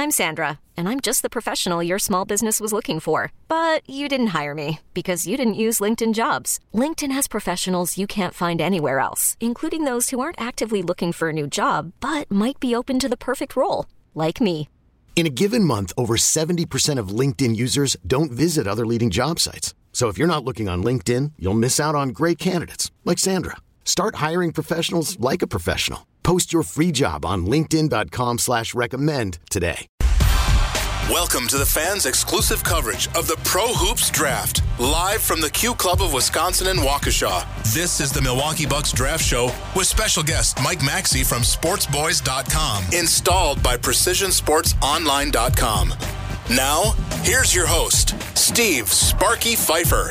I'm Sandra, and I'm just the professional your small business was looking for. But you didn't hire me because you didn't use LinkedIn Jobs. LinkedIn has professionals you can't find anywhere else, including those who aren't actively looking for a new job, but might be open to the perfect role, like me. In a given month, over 70% of LinkedIn users don't visit other leading job sites. So if you're not looking on LinkedIn, you'll miss out on great candidates like Sandra. Start hiring professionals like a professional. Post your free job on linkedin.com/recommend today. Welcome to the fans' exclusive coverage of the Pro Hoops Draft, live from the Q Club of Wisconsin in Waukesha. This is the Milwaukee Bucks Draft Show with special guest Mike Maxey from SportsBoys.com, installed by PrecisionSportsOnline.com. Now, here's your host, Steve Sparky Pfeiffer.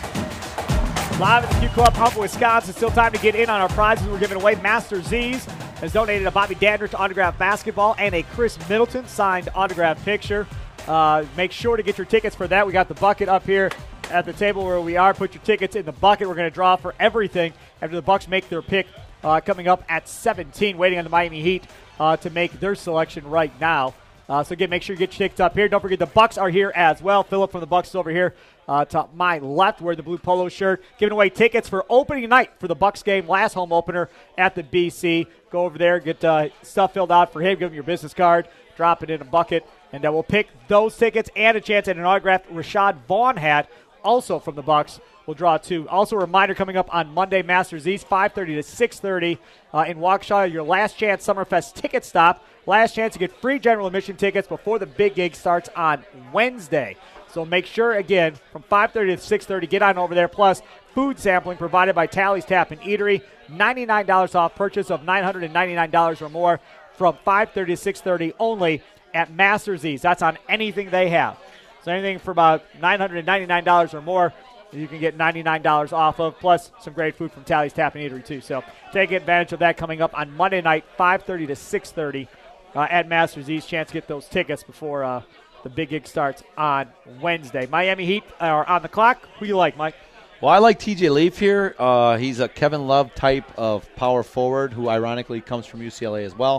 Live at the Q Club of Wisconsin. Still time to get in on our prizes. We're giving away Master Z's has donated a Bobby Dandridge autographed basketball and a Chris Middleton signed autographed picture. Make sure to get your tickets for that. We got the bucket up here at the table where we are. Put your tickets in the bucket. We're going to draw for everything after the Bucks make their pick coming up at 17. Waiting on the Miami Heat to make their selection right now. So again, make sure you get your tickets up here. Don't forget the Bucks are here as well. Philip from the Bucks is over here to my left, wearing the blue polo shirt, giving away tickets for opening night for the Bucks game, last home opener at the BC. Go over there, get stuff filled out for him, give him your business card, drop it in a bucket, and we'll pick those tickets and a chance at an autographed Rashad Vaughn hat, also from the Bucks. We'll draw two. Also a reminder coming up on Monday, Masters East, 5:30 to 6:30 in Waukesha. Your last chance Summerfest ticket stop. Last chance to get free general admission tickets before the big gig starts on Wednesday. So make sure, again, from 5:30 to 6:30, get on over there. Plus, food sampling provided by Tally's Tap and Eatery. $99 off purchase of $999 or more from 5:30 to 6:30 only at Masters East. That's on anything they have. So anything for about $999 or more, you can get $99 off of, plus some great food from Tally's Tap and Eatery, too. So take advantage of that coming up on Monday night, 5:30 to 6:30 at Masters East. Chance to get those tickets before the big gig starts on Wednesday. Miami Heat are on the clock. Who do you like, Mike? Well, I like TJ Leaf here. He's a Kevin Love type of power forward who ironically comes from UCLA as well.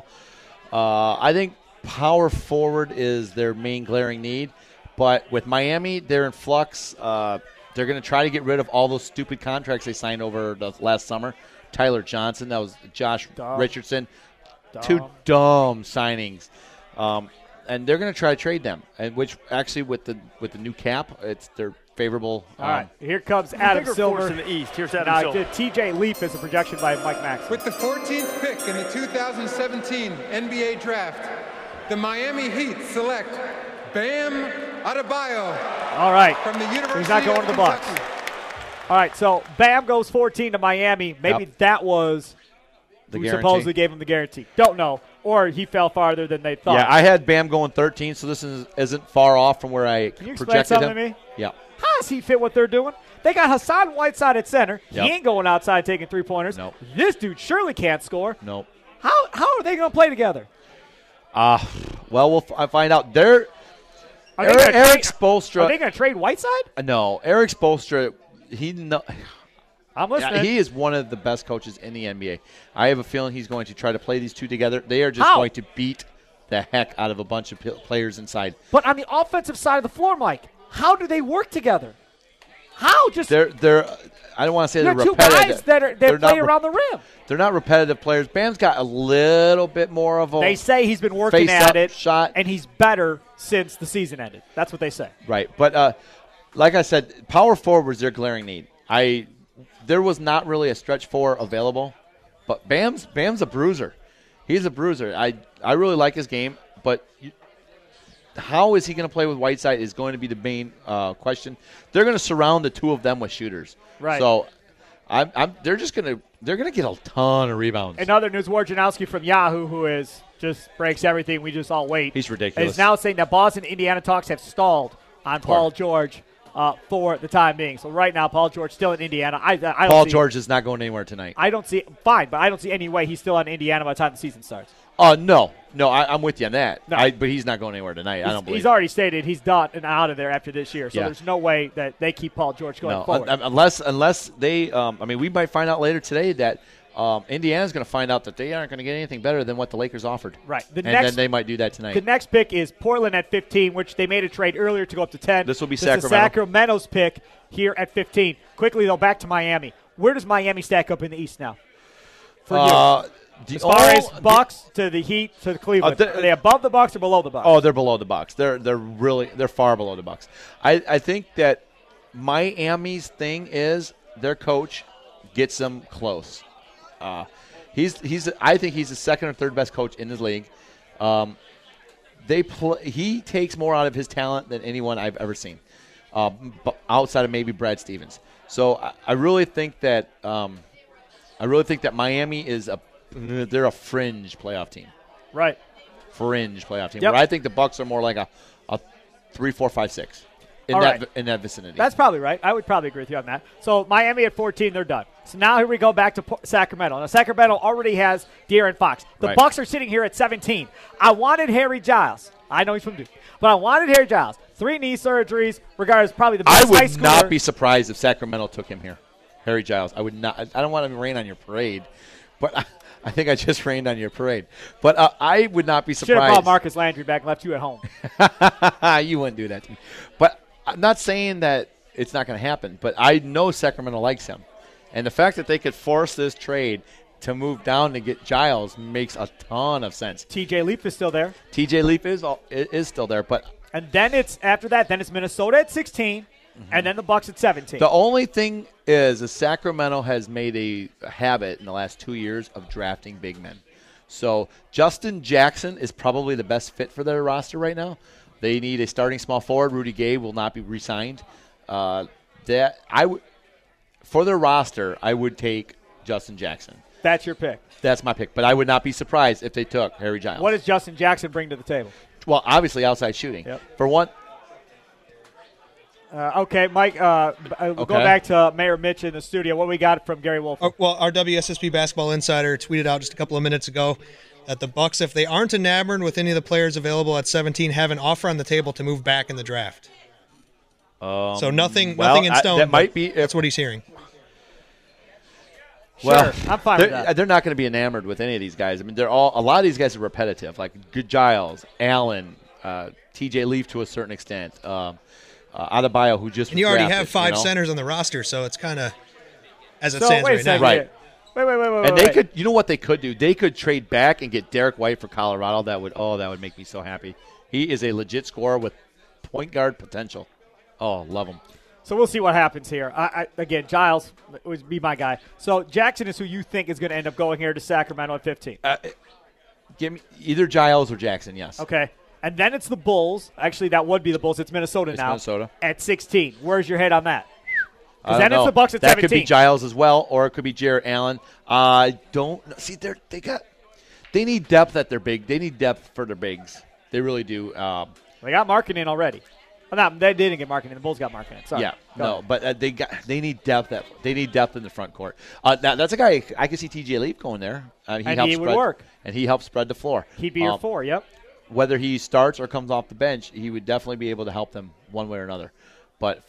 I think power forward is their main glaring need. But with Miami, they're in flux. They're going to try to get rid of all those stupid contracts they signed over the last summer. Tyler Johnson, that was Josh Richardson. Two dumb signings. And they're going to try to trade them, and which actually with the new cap, it's their favorable. All right, here comes Adam Silver in the East. Here's Adam Silver. TJ Leaf is a projection by Mike Max. With the 14th pick in the 2017 NBA Draft, the Miami Heat select Bam Adebayo. All right, from the University he's not going to the Bucks. All right, so Bam goes 14 to Miami. Maybe that was the who guarantee. Supposedly gave him the guarantee. Don't know. Or he fell farther than they thought. Yeah, I had Bam going 13, so this isn't far off from where I Can you projected explain something him. to me? Yeah. How does he fit what they're doing? They got Hassan Whiteside at center. Yep. He ain't going outside taking three-pointers. Nope. This dude surely can't score. Nope. How are they going to play together? Well, we'll find out. Eric Spoelstra. Are they going to trade Whiteside? No, Eric Spoelstra. I'm listening. Yeah, he is one of the best coaches in the NBA. I have a feeling he's going to try to play these two together. They are just going to beat the heck out of a bunch of players inside. But on the offensive side of the floor, Mike, how do they work together? How? Just they're I don't want to say they're two repetitive. guys that play around the rim. They're not repetitive players. Bam's got a little bit more of a They say he's been working at it shot, and he's better since the season ended. That's what they say. Right, but like I said, power forwards their glaring need. There was not really a stretch four available, but Bam's a bruiser. He's a bruiser. I really like his game, but how is he going to play with Whiteside is going to be the main question. They're going to surround the two of them with shooters. Right. So they're going to get a ton of rebounds. In other news, Wojnarowski from Yahoo, who is just breaks everything. We just all wait. He's ridiculous. Is now saying that Boston, Indiana talks have stalled on Paul George for the time being. So right now, Paul George still in Indiana. Paul George is not going anywhere tonight. I don't see but I don't see any way he's still in Indiana by the time the season starts. No, I'm with you on that. No. But he's not going anywhere tonight. I don't believe. He's already stated he's done and out of there after this year. So Yeah. there's no way that they keep Paul George going forward. Unless they. We might find out later today that Indiana's going to find out that they aren't going to get anything better than what the Lakers offered. Right. Then they might do that tonight. The next pick is Portland at 15, which they made a trade earlier to go up to 10. This will be Sacramento. This is Sacramento's pick here at 15. Quickly, though, back to Miami. Where does Miami stack up in the East now? For you? As far as Bucks to the Heat to the Cleveland, are they above the Bucks or below the Bucks? Oh, they're below the Bucks. They're far below the Bucks. I think that Miami's thing is their coach gets them close. I think he's the second or third best coach in this league. He takes more out of his talent than anyone I've ever seen, outside of maybe Brad Stevens. So I really think that Miami is they're a fringe playoff team. Right. Fringe playoff team. Yep. Where I think the Bucks are more like a 3, 4, 5, 6 in that vicinity. That's probably right. I would probably agree with you on that. So Miami at 14, they're done. So now here we go back to Sacramento. Now Sacramento already has De'Aaron Fox. The Bucks are sitting here at 17. I wanted Harry Giles. I know he's from Duke, but I wanted Harry Giles. 3 knee surgeries, regardless, probably the best high schooler. I would not be surprised if Sacramento took him here, Harry Giles. I would not. I don't want to rain on your parade, but I think I just rained on your parade. But I would not be surprised. Should have brought Marcus Landry back and left you at home. You wouldn't do that to me. But I'm not saying that it's not going to happen, but I know Sacramento likes him. And the fact that they could force this trade to move down to get Giles makes a ton of sense. TJ Leaf is still there. TJ Leaf is still there, but and then it's Minnesota at 16, and then the Bucks at 17. The only thing is Sacramento has made a habit in the last 2 years of drafting big men. So Justin Jackson is probably the best fit for their roster right now. They need a starting small forward. Rudy Gay will not be re-signed. For their roster, I would take Justin Jackson. That's your pick. That's my pick. But I would not be surprised if they took Harry Giles. What does Justin Jackson bring to the table? Well, obviously outside shooting. Yep. For one. Okay, Mike, we'll go back to Mayor Mitch in the studio. What we got from Gary Wolf? Well, our WSSP Basketball Insider tweeted out just a couple of minutes ago that the Bucks, if they aren't enamored with any of the players available at 17, have an offer on the table to move back in the draft. So nothing in stone. That might be. That's what he's hearing. Well, sure, I'm fine with that. They're not going to be enamored with any of these guys. I mean, a lot of these guys are repetitive, like Giles, Allen, TJ Leaf to a certain extent, Adebayo, who just and you already have 5 centers on the roster, so it's kind of as it now. stands right now. Right. Wait. And they could, you know what they could do? They could trade back and get Derek White for Colorado. That would make me so happy. He is a legit scorer with point guard potential. Oh, love him. So we'll see what happens here. Again, Giles would be my guy. So Jackson is who you think is going to end up going here to Sacramento at 15. Give me either Giles or Jackson, yes. Okay. And then it's the Bulls. Actually, that would be the Bulls. It's Minnesota now. Minnesota. At 16. Where's your head on that? Because then it's the Bucks at 17. That could be Giles as well, or it could be Jarrett Allen. I don't see. They need depth at their big. They need depth for their bigs. They really do. They got Markkanen already. They didn't get Markkanen. The Bulls got Markkanen. Sorry. Yeah, but they need depth. They need depth in the front court. That's a guy I could see TJ Leaf going there. He would work. And he helps spread the floor. He'd be your 4. Yep. Whether he starts or comes off the bench, he would definitely be able to help them one way or another. But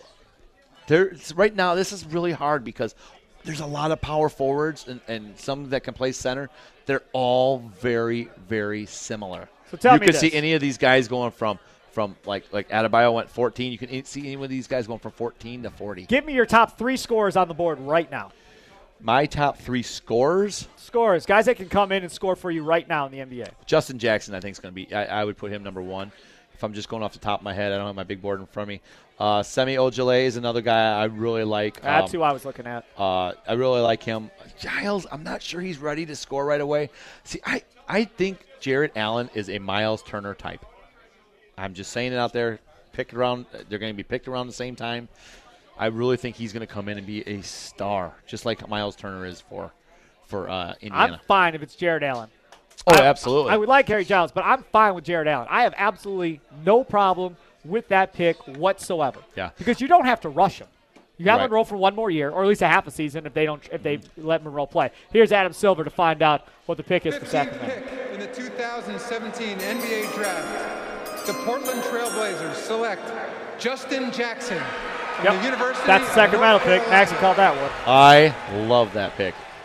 right now, this is really hard because there's a lot of power forwards and some that can play center. They're all very, very similar. So tell me you could this. see any of these guys going from like Adebayo went 14. You can see any of these guys going from 14 to 40. Give me your top 3 scorers on the board right now. My top 3 scorers? Scorers. Guys that can come in and score for you right now in the NBA. Justin Jackson, I think, is going to be – I would put him number 1. If I'm just going off the top of my head, I don't have my big board in front of me. Semi Ojeleye is another guy I really like. That's who I was looking at. I really like him. Giles, I'm not sure he's ready to score right away. See, I think Jarrett Allen is a Miles Turner type. I'm just saying it out there. Picked around. They're going to be picked around the same time. I really think he's going to come in and be a star, just like Miles Turner is for Indiana. I'm fine if it's Jarrett Allen. Oh, absolutely. I would like Harry Giles, but I'm fine with Jarrett Allen. I have absolutely no problem with that pick whatsoever. Yeah. Because you don't have to rush him. You have Right. Monroe for one more year, or at least a half a season if they let Monroe play. Here's Adam Silver to find out what the pick is for 15th Sacramento. pick in the 2017 NBA Draft, the Portland Trailblazers select Justin Jackson from the University That's the of Sacramento North pick. Carolina. Maxie called that one. I love that pick.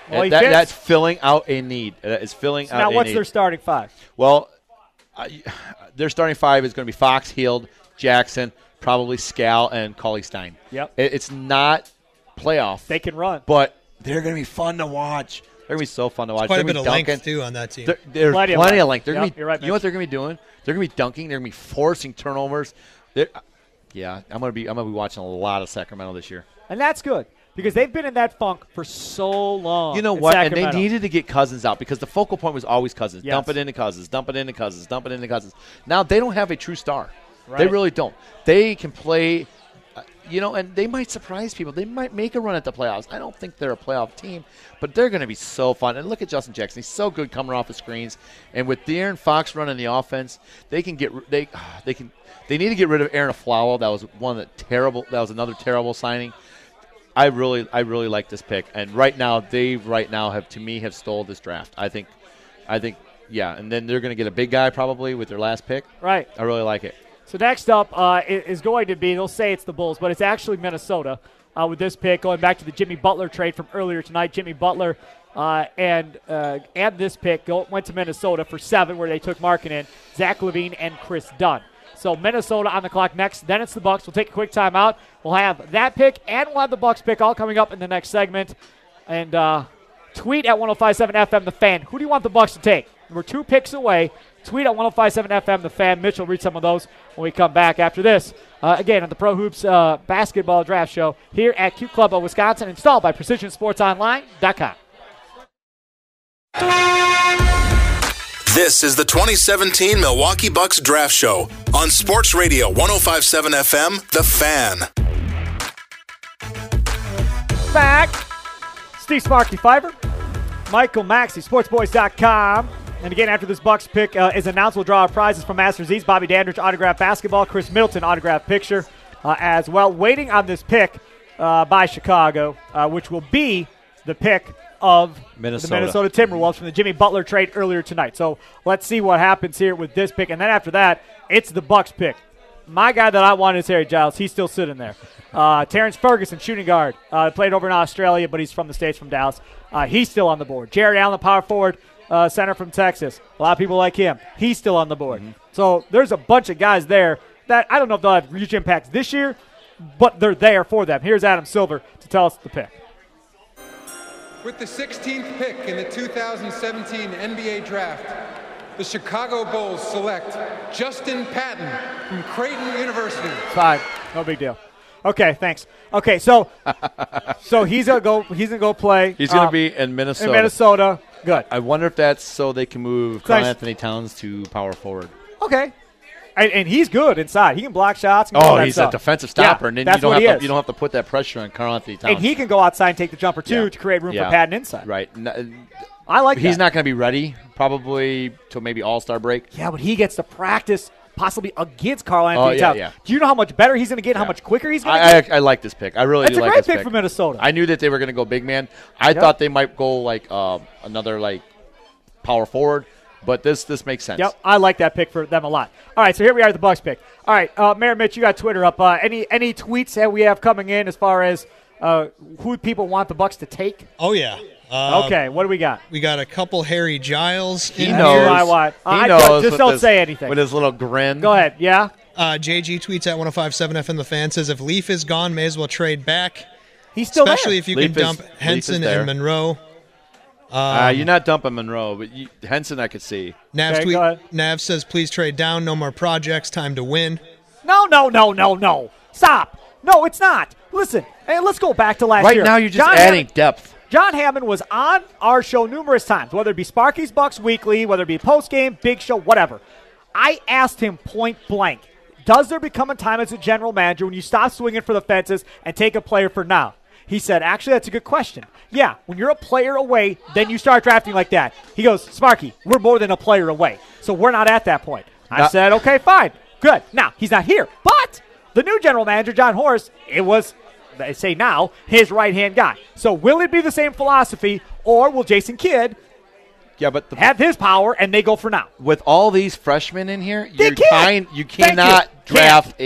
Well, That's filling out a need. It's filling out a need. Now, what's their starting five? Well, their starting five is going to be Fox, Hield, Jackson, probably Scal, and Cauley Stein. Yep. It's not playoff. They can run. But they're going to be fun to watch. They're going to be so fun to watch. Quite a bit of length, too, on that team. There's plenty of length. You're right, you know what they're going to be doing? They're going to be dunking. They're going to be forcing turnovers. Yeah, I'm going to be watching a lot of Sacramento this year. And that's good because they've been in that funk for so long. You know what? Sacramento. And they needed to get Cousins out because the focal point was always Cousins. Yes. Dump it into Cousins. Dump it into Cousins. Dump it into Cousins. Now they don't have a true star. Right. They really don't. They can play, and they might surprise people. They might make a run at the playoffs. I don't think they're a playoff team, but they're going to be so fun. And look at Justin Jackson. He's so good coming off the screens. And with De'Aaron Fox running the offense, they need to get rid of Aaron Aflalo. That was another terrible signing. I really like this pick, and right now have stole this draft. I think, yeah. And then they're going to get a big guy probably with their last pick. Right. I really like it. So next up is going to be, they'll say it's the Bulls, but it's actually Minnesota with this pick going back to the Jimmy Butler trade from earlier tonight. Jimmy Butler and this pick went to Minnesota for 7, where they took Markkanen, Zach LaVine, and Chris Dunn. So Minnesota on the clock next. Then it's the Bucks. We'll take a quick timeout. We'll have that pick and we'll have the Bucks pick all coming up in the next segment. And tweet at 105.7 FM The Fan. Who do you want the Bucks to take? We're 2 picks away. Tweet at 105.7 FM The Fan. Mitch will read some of those when we come back after this. Again, on the Pro Hoops Basketball Draft Show here at Q Club of Wisconsin, installed by PrecisionSportsOnline.com. This is the 2017 Milwaukee Bucks Draft Show on Sports Radio 105.7 FM, The Fan. Back. Steve Sparky Fiver, Michael Maxey, sportsboys.com. And again, after this Bucks pick is announced, we'll draw our prizes from Masters East. Bobby Dandridge autographed basketball, Chris Middleton autographed picture as well. Waiting on this pick by Chicago, which will be the pick of the Minnesota Timberwolves from the Jimmy Butler trade earlier tonight. So let's see what happens here with this pick. And then after that, it's the Bucks pick. My guy that I wanted is Harry Giles. He's still sitting there. Terrence Ferguson, shooting guard, played over in Australia, but he's from the States, from Dallas. He's still on the board. Jared Allen, power forward, center from Texas. A lot of people like him. He's still on the board. Mm-hmm. So there's a bunch of guys there that I don't know if they'll have huge impacts this year, but they're there for them. Here's Adam Silver to tell us the pick. With the 16th pick in the 2017 NBA Draft, the Chicago Bulls select Justin Patton from Creighton University. Fine, no big deal. Okay, thanks. Okay, so he's gonna go. He's gonna go play. He's gonna be in Minnesota. In Minnesota, good. I wonder if that's so they can move Karl Anthony Towns to power forward. Okay. And he's good inside. He can block shots. He's a defensive stopper, and then you don't have to put that pressure on Karl Anthony Towns. And he can go outside and take the jumper too to create room for Patton inside. Right. I like that. He's not going to be ready probably till maybe All-Star break. Yeah, but he gets to practice possibly against Karl Anthony Towns. Yeah. Do you know how much better he's going to get? How much quicker he's going to get? I like this pick. I really do like this pick. It's a great pick for Minnesota. I knew that they were going to go big man. I thought they might go like another like power forward. But this makes sense. Yep, I like that pick for them a lot. All right, so here we are at the Bucks pick. All right, Mayor Mitch, you got Twitter up. Any tweets that we have coming in as far as who people want the Bucks to take? Oh, yeah. Okay, what do we got? We got a couple Harry Giles. He knows. He knows. Just don't say anything. With his little grin. Go ahead, yeah? JG tweets at 105.7 FM The Fan, says if Leaf is gone, may as well trade back. He's still Especially there. if you can dump Henson and Monroe. You're not dumping Monroe, but Henson I could see. Nav says, please trade down. No more projects. Time to win. No. Stop. No, it's not. Listen, hey, let's go back to last year. Right now you're just adding depth. John Hammond was on our show numerous times, whether it be Sparky's Bucks Weekly, whether it be post-game, big show, whatever. I asked him point blank, does there become a time as a general manager when you stop swinging for the fences and take a player for now? He said, actually, that's a good question. Yeah, when you're a player away, then you start drafting like that. He goes, Sparky, we're more than a player away, so we're not at that point. I said, okay, fine, good. Now, he's not here, but the new general manager, John Horst, it was, they say now, his right-hand guy. So will it be the same philosophy, or will Jason Kidd have his power and they go for now? With all these freshmen in here, you cannot draft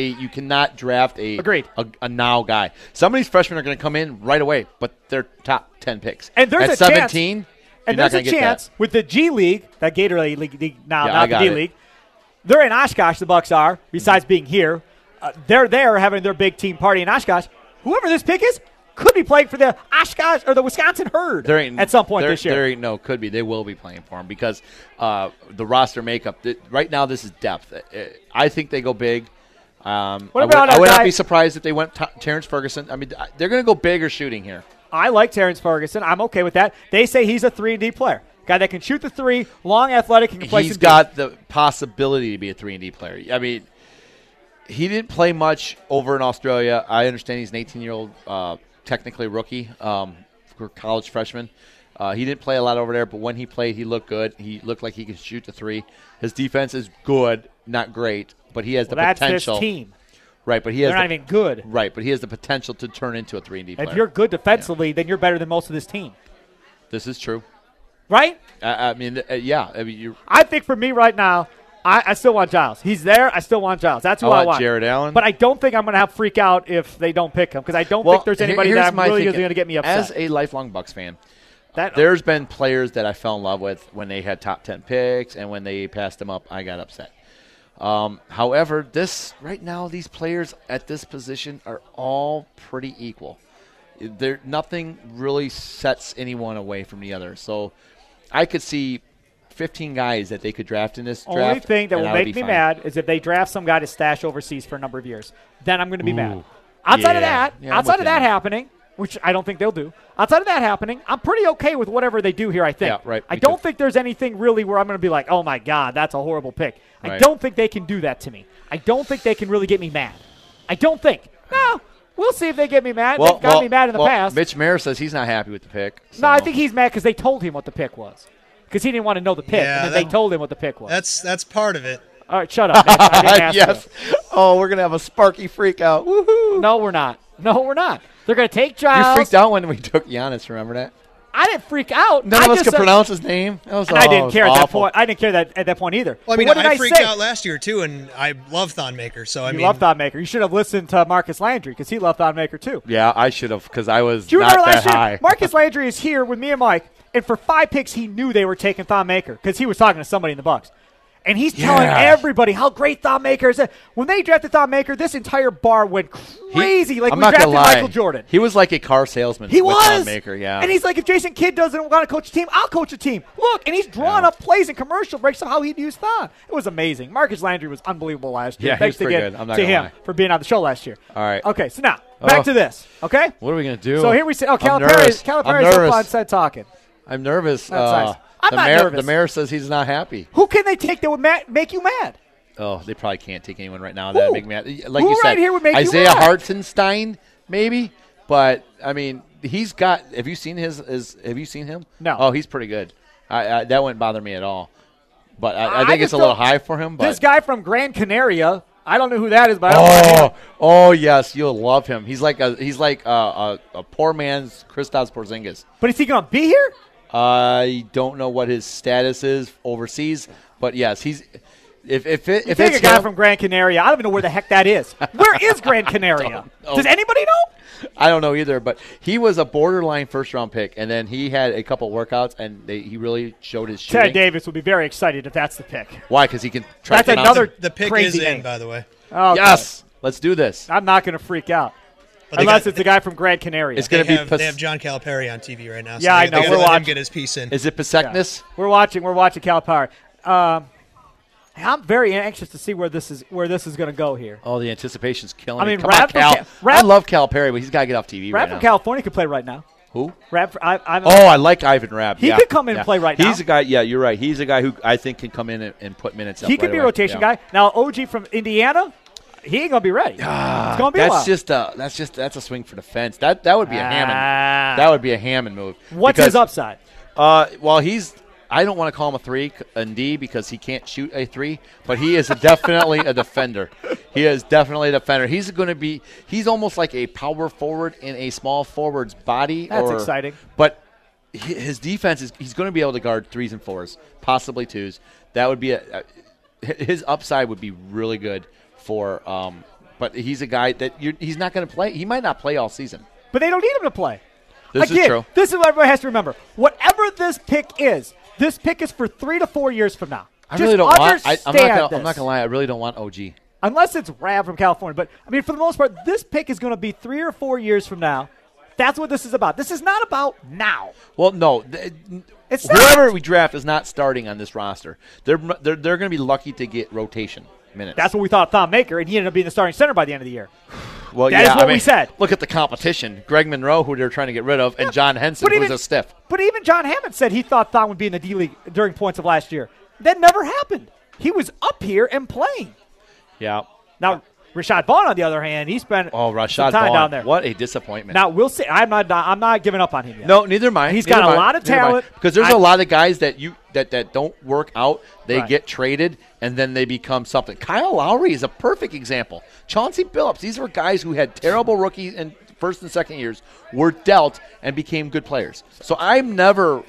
a Agreed. a now guy. Some of these freshmen are going to come in right away, but they're top 10 picks. And there's at a 17, chance, and there's a chance with the G League, that Gatorade League now, Yeah, not the D League. They're in Oshkosh, the Bucks are, besides being here. They're there having their big team party in Oshkosh. Whoever this pick is could be playing for the Oshkosh or the Wisconsin Herd at some point this year. There ain't no could be. They will be playing for him because the roster makeup, right now this is depth. I think they go big. I would not be surprised if they went Terrence Ferguson. I mean, they're going to go big or shooting here. I like Terrence Ferguson. I'm okay with that. They say he's a 3-and-D player. Guy that can shoot the three, long, athletic, and can play some He's got the possibility to be a 3-and-D player. I mean, he didn't play much over in Australia. I understand he's an 18-year-old, technically rookie, for college freshman. He didn't play a lot over there, but when he played, he looked good. He looked like he could shoot the three. His defense is good, not great, but he has the potential. That's his team. Right, but he has They're not even good. Right, but he has the potential to turn into a 3-and-D player. If you're good defensively, then you're better than most of this team. This is true. Right? I mean, yeah. I mean, I think for me right now, I still want Giles. He's there. I still want Giles. That's who I want. Jared Allen. But I don't think I'm going to have freak out if they don't pick him because I don't think there's anybody that really is going to get me upset. As a lifelong Bucks fan, there's been players that I fell in love with when they had top 10 picks, and when they passed them up, I got upset. However, right now, these players at this position are all pretty equal. Nothing really sets anyone away from the other. So I could see 15 guys that they could draft in this draft. Only thing that will make me mad is if they draft some guy to stash overseas for a number of years. Then I'm going to be mad. Outside of that happening, which I don't think they'll do, outside of that happening, I'm pretty okay with whatever they do here, I think. Yeah, right. I don't think there's anything really where I'm going to be like, oh, my God, that's a horrible pick. Right. I don't think they can do that to me. I don't think they can really get me mad. I don't think. No. We'll see if they get me mad. They've got me mad in the past. Mitch Mayer says he's not happy with the pick. So. No, I think he's mad because they told him what the pick was. Because he didn't want to know the pick, and then they told him what the pick was. That's part of it. All right, shut up, Nick. I didn't ask yes. you. Oh, we're going to have a Sparky freak out. Woohoo. No, we're not. They're going to take Giles. You freaked out when we took Giannis, remember that? I didn't freak out. None of us could pronounce his name. I didn't care at that point. I didn't care at that point either. Well, I mean, I freaked out last year too, and I love Thon Maker. So I mean, love Thon Maker. You should have listened to Marcus Landry because he loved Thon Maker too. Yeah, I should have because I was. Do you not remember that last high. year? Marcus Landry is here with me and Mike, and for 5 picks, he knew they were taking Thon Maker because he was talking to somebody in the Bucks. And he's telling everybody how great Thon Maker is. When they drafted Thon Maker, this entire bar went crazy. We drafted Michael Jordan. He was like a car salesman. He was. Thon Maker, yeah. And he's like, if Jason Kidd doesn't want to coach a team, I'll coach a team. Look, and he's drawing up plays and commercial breaks of how he'd use Thon. It was amazing. Marcus Landry was unbelievable last year. Yeah, Thanks he was pretty good. I'm not to him lie. for being on the show last year. All right. Okay, so now, back to this, okay? What are we going to do? So here we sit. Oh, Calipari's up on set talking. I'm nervous. That's nice. I'm not nervous. The mayor says he's not happy. Who can they take that would make you mad? Oh, they probably can't take anyone right now that would make me mad. Like Who you said, right here would make Isaiah you mad? Hartenstein, maybe. But I mean, he's got. Have you seen Have you seen him? No. Oh, he's pretty good. That wouldn't bother me at all. But I think it's a little high for him. But this guy from Gran Canaria, I don't know who that is, but I don't know. Oh yes, you'll love him. He's like a poor man's Kristaps Porzingis. But is he going to be here? I don't know what his status is overseas, but yes, he's. If it's a guy from Gran Canaria, I don't even know where the heck that is. Where is Gran Canaria? Does anybody know? I don't know either, but he was a borderline first-round pick, and then he had a couple workouts, and he really showed his shooting. Ted Davis would be very excited if that's the pick. Why? Because he can try that's to another the pick crazy is in, name. by the way. Oh, yes, let's do this. I'm not going to freak out. Unless it's a guy from Gran Canaria. It's going to be. They have John Calipari on TV right now. So yeah, I know. We're watching. Get his piece in. Is it Pasecnas? Yeah. We're watching Calipari. I'm very anxious to see where this is going to go here. Oh, the anticipation's killing me. I mean, I love Calipari, but he's got to get off TV right now. from California could play right now. Who? I like Ivan Rabb. He could come in and play right now. He's a guy. Yeah, you're right. He's a guy who I think can come in and put minutes up. He could be a rotation guy. Now, OG from Indiana, he ain't gonna be ready. It's gonna be a while. That's a swing for the fence. That would be a Hammond. That would be a Hammond move. What's his upside? I don't want to call him a 3 and D because he can't shoot a 3, but he is definitely a defender. He is definitely a defender. He's almost like a power forward in a small forward's body. That's exciting. But his defense he's going to be able to guard 3s and 4s, possibly 2s. That would be his upside would be really good for. But he's a guy that he's not going to play. He might not play all season. But they don't need him to play. This is true. This is what everybody has to remember. Whatever this pick is for 3 to 4 years from now. I really don't want. I'm not this. going to lie. I really don't want OG. Unless it's Rav from California. But, I mean, for the most part, this pick is going to be 3 or 4 years from now. That's what this is about. This is not about now. Well, no. It's whoever not. we draft is not starting on this roster. They're going to be lucky to get rotation minutes. That's what we thought of Thon Maker, and he ended up being the starting center by the end of the year. Well, that is what we said. Look at the competition. Greg Monroe, who they're trying to get rid of, and John Henson, who's a stiff. But even John Hammond said he thought Thon would be in the D-League during points of last year. That never happened. He was up here and playing. Yeah. Now, Rashad Vaughn, on the other hand, he spent some time down there. What a disappointment. Now, we'll see. I'm not giving up on him yet. No, neither am I. He's got a lot of talent. Because there's a lot of guys that that don't work out. They Right. get traded, and then they become something. Kyle Lowry is a perfect example. Chauncey Billups. These were guys who had terrible rookie and first and second years, were dealt, and became good players. So I'm never.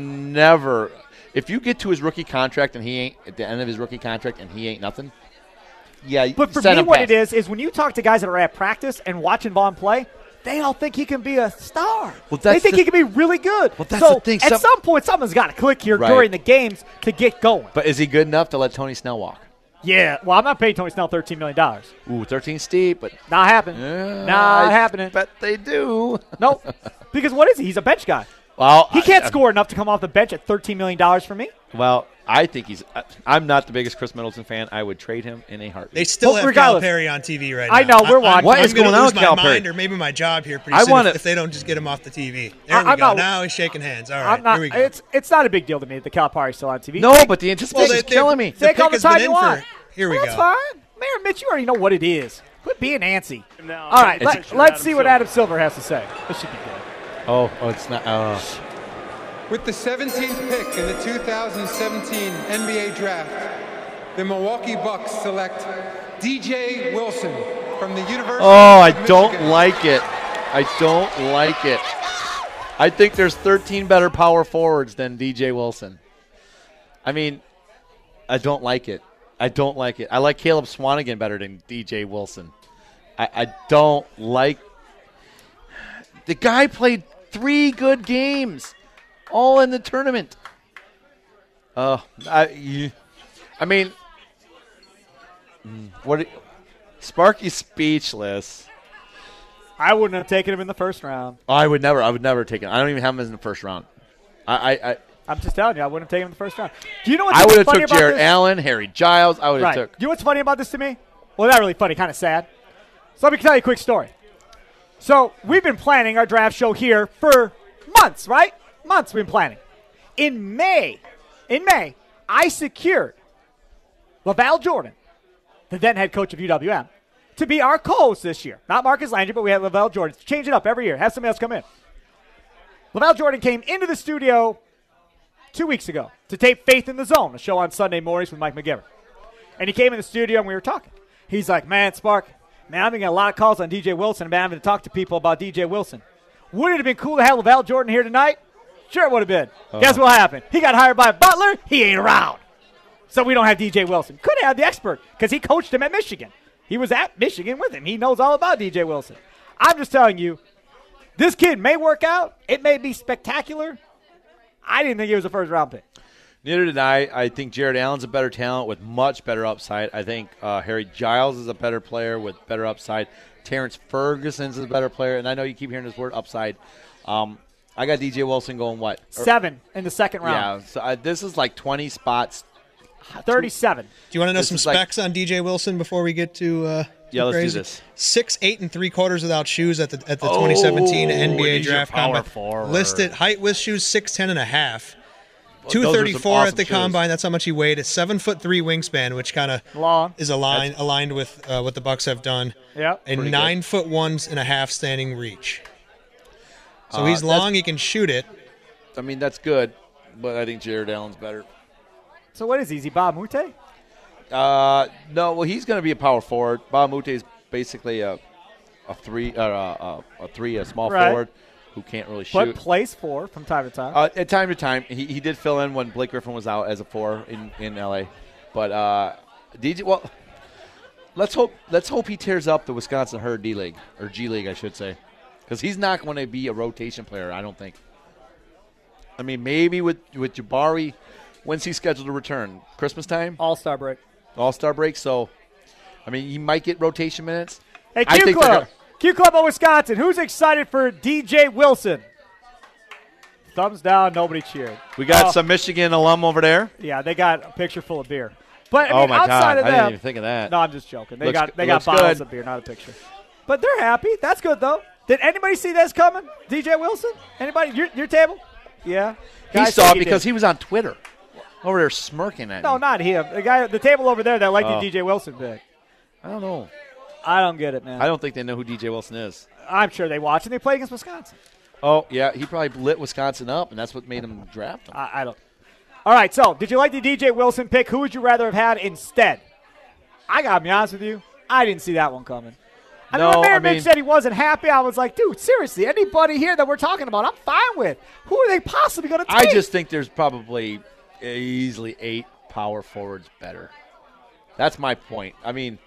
If you get to his rookie contract and he ain't at the end of his rookie contract and he ain't nothing. Yeah, but for me, what it is when you talk to guys that are at practice and watching Vaughn play, they all think he can be a star. Well, they think he can be really good. Well, that's so the thing. At some point, something's got to click here during the games to get going. But is he good enough to let Tony Snell walk? Yeah. Well, I'm not paying Tony Snell $13 million. Ooh, 13 steep, but not happening. Not happening. But they do. Nope. Because what is he? He's a bench guy. Well, he can't score enough to come off the bench at $13 million for me. Well, I think I'm not the biggest Chris Middleton fan. I would trade him in a heartbeat. They still have Calipari on TV right now. I know, we're watching. What is going on with Calipari? Mind or maybe my job here pretty soon if they don't just get him off the TV. There we go. Now he's shaking hands. All right, here we go. It's not a big deal to me that the Calipari's still on TV. No, but the anticipation is killing me. Take all the time you want. Here we go. That's fine. Mayor Mitch, you already know what it is. Quit being antsy. All right, let's see what Adam Silver has to say. This should be good. Oh, it's not. With the 17th pick in the 2017 NBA Draft, the Milwaukee Bucks select DJ Wilson from the University of Michigan. I don't like it. I don't like it. I think there's 13 better power forwards than DJ Wilson. I mean, I don't like it. I don't like it. I like Caleb Swanigan better than DJ Wilson. I don't like. The guy played 3 good games. All in the tournament. Sparky's speechless. I wouldn't have taken him in the first round. I would never take him. I don't even have him in the first round. I'm just telling you, I wouldn't have taken him in the first round. Do you know what's I would have funny took about Jared this? Allen, Harry Giles. I would have took. Do you know what's funny about this to me? Well, not really funny, kind of sad. So let me tell you a quick story. So we've been planning our draft show here for months, right? Months we've been planning. In May, I secured LaVall Jordan, the then head coach of UWM, to be our co-host this year. Not Marcus Landry, but we had LaVall Jordan. Change it up every year. Have somebody else come in. LaVall Jordan came into the studio 2 weeks ago to tape Faith in the Zone, a show on Sunday mornings with Mike McGivern. And he came in the studio and we were talking. He's like, man, Spark, man, I've been getting a lot of calls on DJ Wilson. I've been having to talk to people about DJ Wilson. Wouldn't it have been cool to have LaVall Jordan here tonight? Sure it would have been. Guess what happened? He got hired by Butler. He ain't around. So we don't have DJ Wilson. Could have had the expert because he coached him at Michigan. He was at Michigan with him. He knows all about DJ Wilson. I'm just telling you, this kid may work out. It may be spectacular. I didn't think he was a first-round pick. Neither did I. I think Jared Allen's a better talent with much better upside. I think Harry Giles is a better player with better upside. Terrence Ferguson's a better player. And I know you keep hearing this word upside. I got DJ Wilson going what? 7 in the second round. Yeah, so this is like 20 spots. 37. Do you want to know some specs on DJ Wilson before we get to yeah, let's crazy? Do this. 6'8" 3/4 without shoes at the 2017 NBA draft combine. Listed height with shoes 6'10" and a half. 234 at the combine. That's how much he weighed. A 7'3" wingspan, which kind of is aligned with what the Bucks have done. Yep. And 9'1" and a half standing reach. So he's long. He can shoot it. I mean, that's good, but I think Jared Allen's better. So what is he? Is he Bob Moute? No. Well, he's going to be a power forward. Bob Moute is basically a small forward who can't really shoot. But plays 4 from time to time. At time to time, he did fill in when Blake Griffin was out as a 4 in L.A. But DJ, well, let's hope he tears up the Wisconsin Herd D League or G League, I should say, because he's not going to be a rotation player. I don't think. I mean, maybe with Jabari, when's he scheduled to return? Christmas time? All-Star break. All-Star break. So, I mean, he might get rotation minutes. Hey, Q Club of Wisconsin, who's excited for DJ Wilson? Thumbs down, nobody cheered. We got some Michigan alum over there. Yeah, they got a picture full of beer. But my outside God, of I them, didn't even think of that. No, I'm just joking. They got looks bottles good. of beer, not a picture. But they're happy. That's good though. Did anybody see this coming? DJ Wilson? Anybody? Your table? Yeah. He saw it because he was on Twitter over there smirking at me. No, not him. The guy at the table over there that liked the DJ Wilson pick. I don't know. I don't get it, man. I don't think they know who DJ Wilson is. I'm sure they watch and they play against Wisconsin. Oh, yeah, he probably lit Wisconsin up, and that's what made him draft him. I don't. All right, so did you like the DJ Wilson pick? Who would you rather have had instead? I got to be honest with you. I didn't see that one coming. When Mayor Mitch said he wasn't happy, I was like, dude, seriously, anybody here that we're talking about, I'm fine with. Who are they possibly going to take? I just think there's probably easily 8 power forwards better. That's my point. I mean,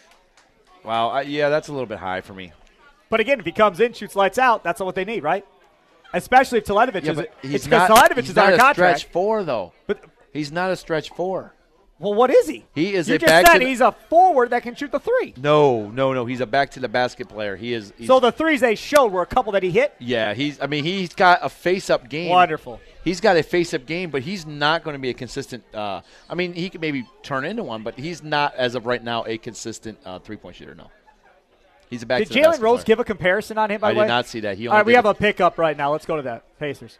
wow, yeah, that's a little bit high for me. But again, if he comes in, shoots lights out, that's what they need, right? Especially if Teletovic is. He's because Teletovic is on a contract. Stretch 4, though. But he's not a stretch 4. Well, what is he? He is you just said he's a forward that can shoot the three. No. He's a back to the basket player. He's so the threes they showed were a couple that he hit? Yeah, he's got a face-up game. Wonderful. He's got a face-up game, but he's not going to be a consistent he could maybe turn into one, but he's not, as of right now, a consistent three-point shooter, no. He's a back to the basket player. Did Jalen Rose give a comparison on him, by the way? I did not see that. All right, we have a pickup right now. Let's go to that. Pacers.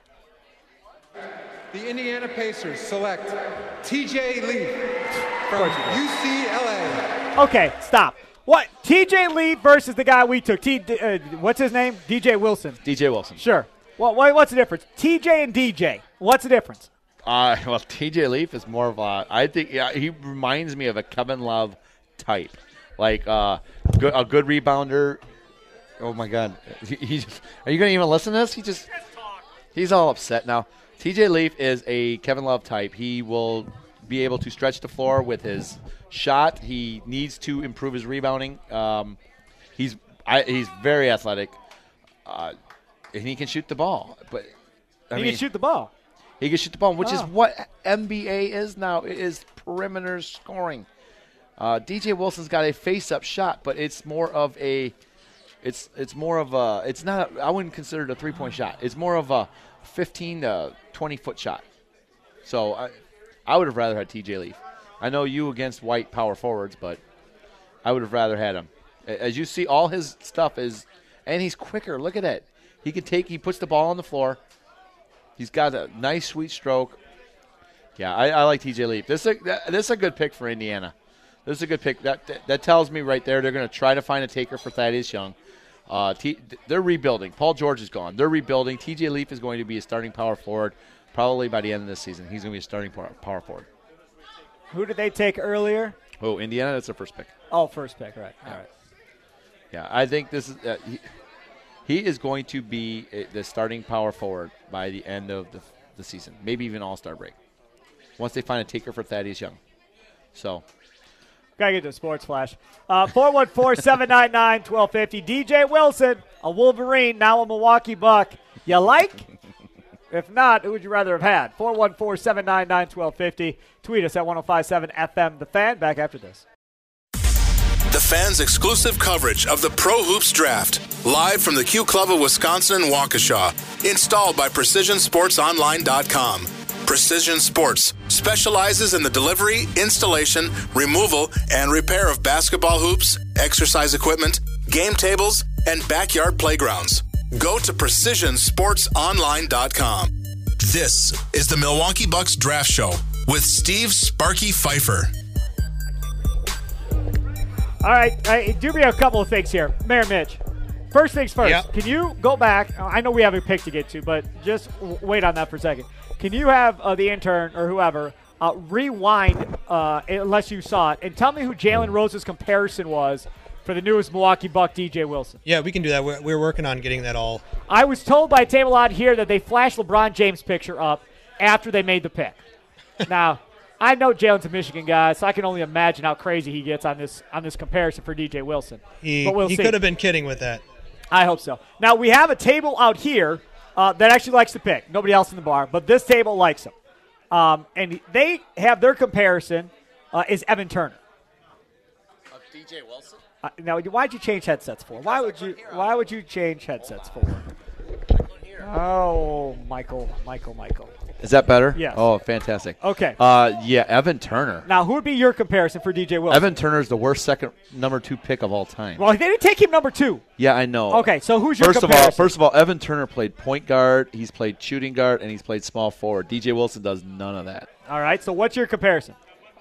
The Indiana Pacers select TJ Leaf from UCLA. Okay, stop. What? TJ Leaf versus the guy we took. What's his name? DJ Wilson. DJ Wilson. Sure. Well, what's the difference? TJ and DJ. What's the difference? Well, TJ Leaf is more of a. I think he reminds me of a Kevin Love type, like a good rebounder. Oh my God, are you going to even listen to this? He's all upset now. TJ Leaf is a Kevin Love type. He will be able to stretch the floor with his shot. He needs to improve his rebounding. He's very athletic, and he can shoot the ball. But he can shoot the ball. He can shoot the ball, which is what NBA is now. It is perimeter scoring. DJ Wilson's got a face-up shot, but it's more of a. It's not. I wouldn't consider it a three-point shot. It's more of a 15 to 20-foot shot. So I would have rather had TJ Leaf. I know you against white power forwards, but I would have rather had him. As you see, all his stuff is, and he's quicker. Look at that. He puts the ball on the floor. He's got a nice, sweet stroke. Yeah, I like TJ Leaf. This is a good pick for Indiana. This is a good pick. That tells me right there they're going to try to find a taker for Thaddeus Young. They're rebuilding. Paul George is gone. They're rebuilding. TJ Leaf is going to be a starting power forward probably by the end of this season. He's going to be a starting power forward. Who did they take earlier? Oh, Indiana. That's their first pick. Oh, first pick. Right. All right. Yeah, I think this is he is going to be the starting power forward by the end of the season, maybe even All-Star break, once they find a taker for Thaddeus Young. So. Gotta get to Sports Flash. 414-799-1250. DJ Wilson, a Wolverine, now a Milwaukee Buck. You like? If not, who would you rather have had? 414-799-1250. Tweet us at 1057 FM The Fan. Back after this. The Fan's exclusive coverage of the Pro Hoops Draft, live from the Q Club of Wisconsin in Waukesha, installed by PrecisionSportsOnline.com. Precision Sports specializes in the delivery, installation, removal, and repair of basketball hoops, exercise equipment, game tables, and backyard playgrounds. Go to PrecisionSportsOnline.com. This is the Milwaukee Bucks Draft Show with Steve Sparky Pfeiffer. All right, do me a couple of things here. Mayor Mitch, first things first. Yep. Can you go back? I know we have a pick to get to, but just wait on that for a second. Can you have the intern or whoever rewind, unless you saw it, and tell me who Jalen Rose's comparison was for the newest Milwaukee Buck, DJ Wilson? Yeah, we can do that. We're working on getting that all. I was told by a table out here that they flashed LeBron James' picture up after they made the pick. Now, I know Jalen's a Michigan guy, so I can only imagine how crazy he gets on this comparison for DJ Wilson. He see. could have been kidding with that. I hope so. Now, we have a table out here that actually likes to pick. Nobody else in the bar, but this table likes him. And they have their comparison is Evan Turner. Of DJ Wilson? Now, why'd you change headsets for? Why would you change headsets for? Oh, Michael. Is that better? Yes. Oh, fantastic. Okay. Yeah, Evan Turner. Now, who would be your comparison for DJ Wilson? Evan Turner's the worst number 2 pick of all time. Well, they didn't take him number 2. Yeah, I know. Okay, so who's your comparison? comparison? First of all, Evan Turner played point guard, he's played shooting guard, and he's played small forward. DJ Wilson does none of that. All right, so what's your comparison?